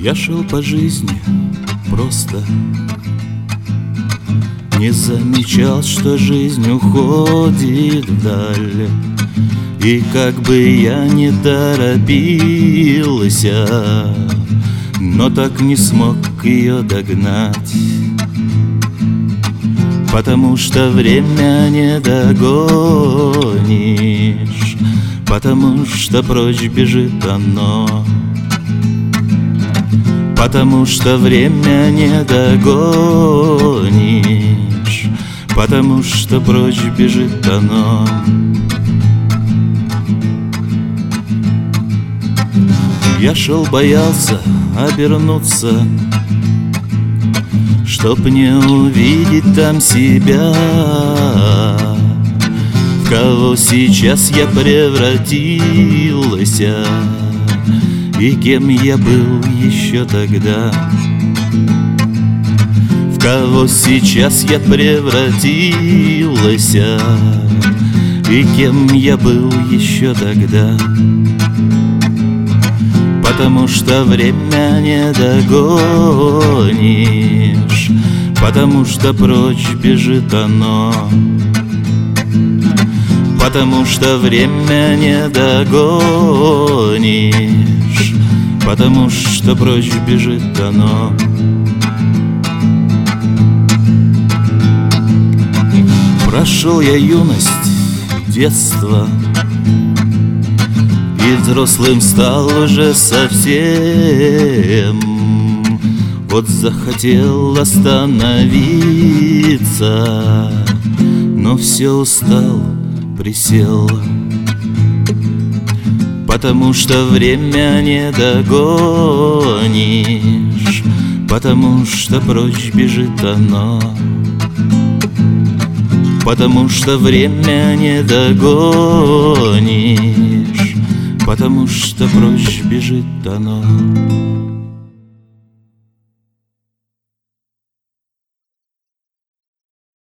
Я шел по жизни просто, не замечал, что жизнь уходит вдаль. И как бы я не торопился, но так не смог ее догнать. Потому что время не догонишь, потому что прочь бежит оно. Потому что время не догонишь, потому что прочь бежит оно. Я шел, боялся обернуться, чтоб не увидеть там себя. В кого сейчас я превратился и кем я был еще тогда. В кого сейчас я превратился и кем я был еще тогда. Потому что время не догонишь, потому что прочь бежит оно. Потому что время не догонишь, потому что прочь бежит оно. Прошел я юность, детство, и взрослым стал уже совсем. Вот захотел остановиться, но все устал, присел. Потому что время не догонишь, потому что прочь бежит оно. Потому что время не догонишь, потому что прочь бежит оно.